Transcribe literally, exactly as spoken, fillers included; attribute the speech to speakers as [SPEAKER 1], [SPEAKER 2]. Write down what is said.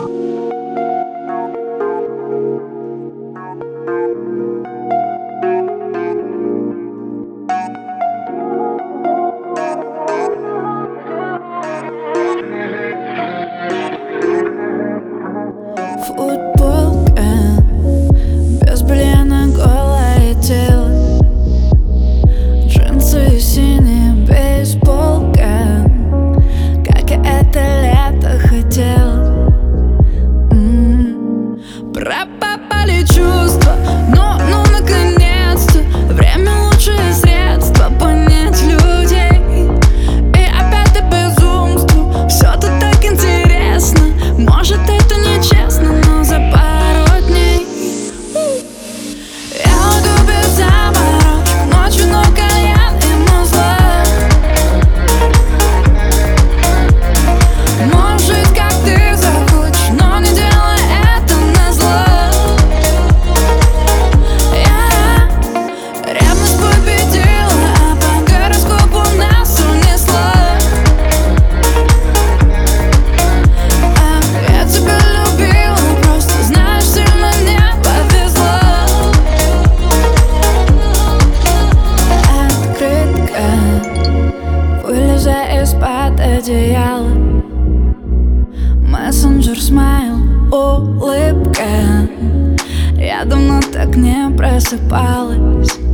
[SPEAKER 1] Футболка, без белья на голое тело, джинсы синие, бейсболка, как я это лето хотела. М-м-м. Пропали чувства, но, ну наконец-то время — лучшее средство понять людей. И опять до безумства, все тут так интересно. Может, это нечестно, но за пару дней я уйду без заморочек, ночью, но кальян и музла. Можешь жить, как ты захочешь, но не делай это назло. Я ревность победила, а по гороскопу нас унесла. А я тебя любила, просто знаешь, сильно мне повезло. Открытка, вылезай из-под одеяла. Мессенджер, смайл, улыбка. Я давно так не просыпалась.